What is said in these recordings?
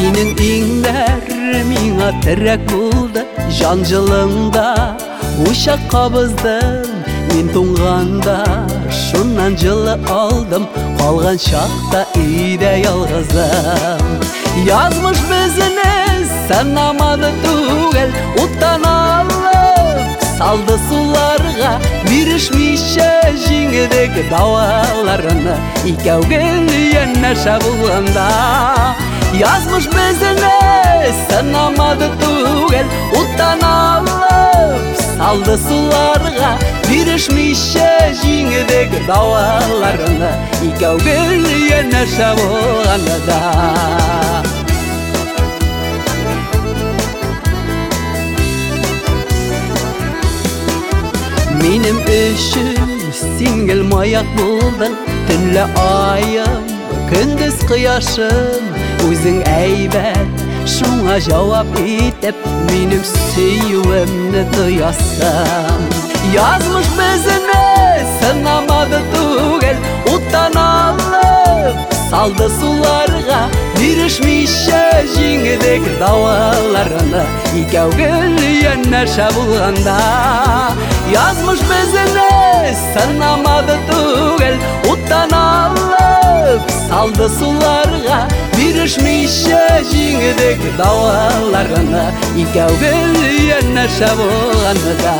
Менің еңлер миңа тірек болды, жан жылыңда ошақ қабыздым. Мен тоңғанда шуннан жылы алдым, қалған шақта үйде ялғызым. Язмыш бізіні санамады түгел, оттан алып салды суларға. Берішмейші жеңідегі дауаларыны, икәуге үйенне шабылғанда. Язмыш бізіні санамады түгел, оттан алып салды суларға. Берішмейші жеңідегі дауаларыны, икәуге үйенне шабылғанда. Менің үшін сеңгіл маяк болдың, түнлі айым, күндіз қияшым. Өзің әйбәт, шуңа жауап етіп, менің сүйуімні тоясың. Язмыш бізіні сынамады түгел, оттан алып салды суларға. Берішмейші жеңідегі дауаларыны, икәуге үйенне шабылғанда. Язмыш бізіні сынамады түгел, оттан алып салды суларға. Берішмейші жеңідегі дауаларыны, икәуге үйенне шабылғанда.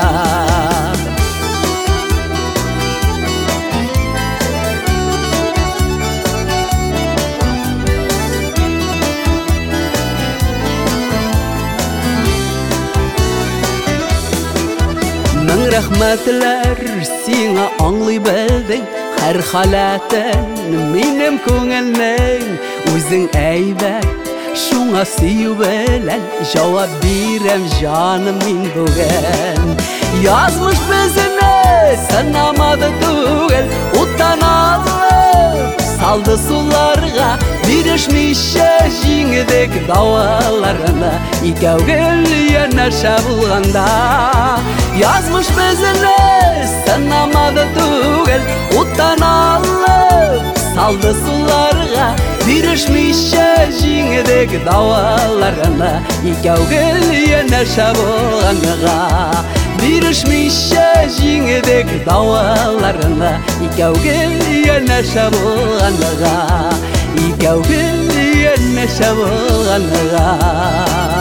Мың рәхмәтләр сиңа аңлый белдең, һәр халәтен минем күңелнең. Үзең әйбәт, шуңа сөю белән җавап бирәм җаным мин бүген. Язмыш бізіні сынамады түгел, оттан алып салды суларға. Берішмейші жеңідегі дауаларыны, икәуге үйенне шабылғанда. Язмыш бізіні сынамады түгел, оттан алып салды суларға. Берішмейші жеңідегі дауаларыны, икәуге үйенне шабылғанда. Берішмейші жеңідегі дауаларыны, икәуге үйенне шабылғанда. Икәуге үйенне шабылғанда.